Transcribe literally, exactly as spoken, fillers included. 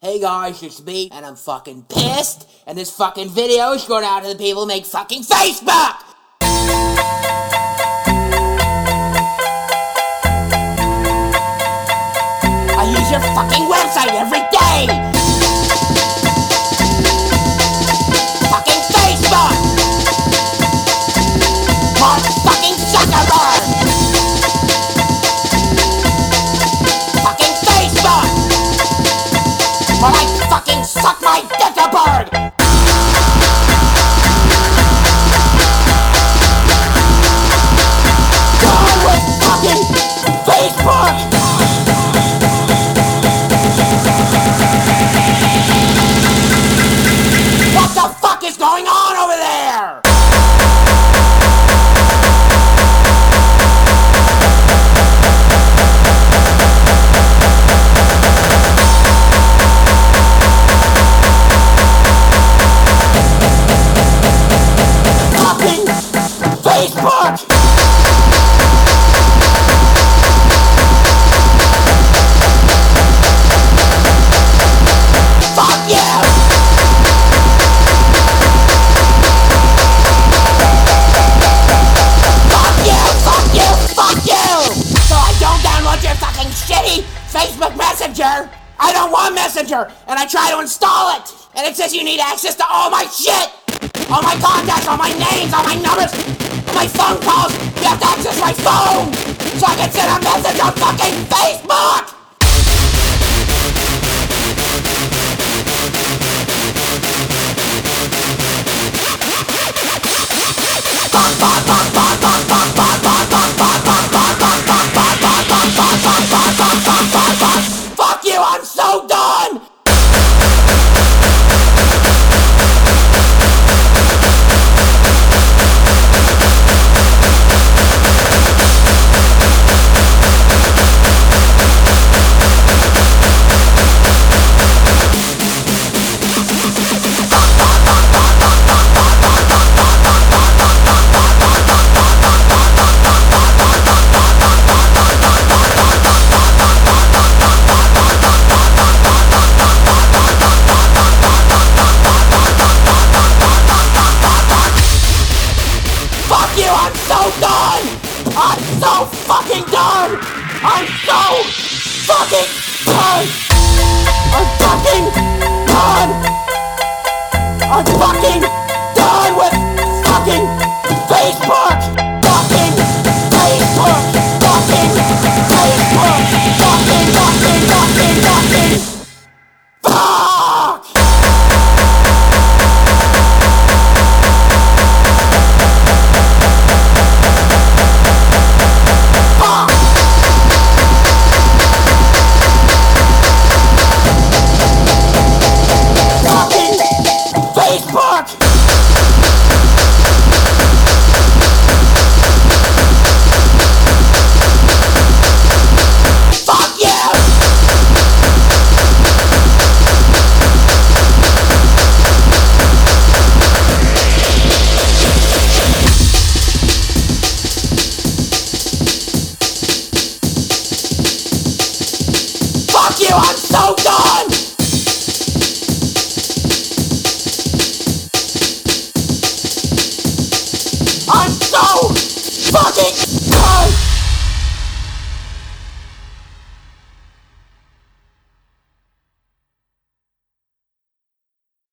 Hey guys, it's me, and I'm fucking pissed, and this fucking video is going out to the people who make fucking Facebook! I use your fucking website every day! Fucking Facebook! Mark fucking Zuckerberg! Fucking Facebook! Or like fucking suck my dick a bird! Go with fucking Facebook! What the fuck is going on over there? Facebook! Fuck you! Fuck you! Fuck you! Fuck you! So I don't download your fucking shitty Facebook Messenger. I don't want Messenger, and I try to install it, and it says you need access to all my shit, all my contacts, all my names, all my numbers. My phone calls, you have to access my phone so I can send a message on fucking Facebook!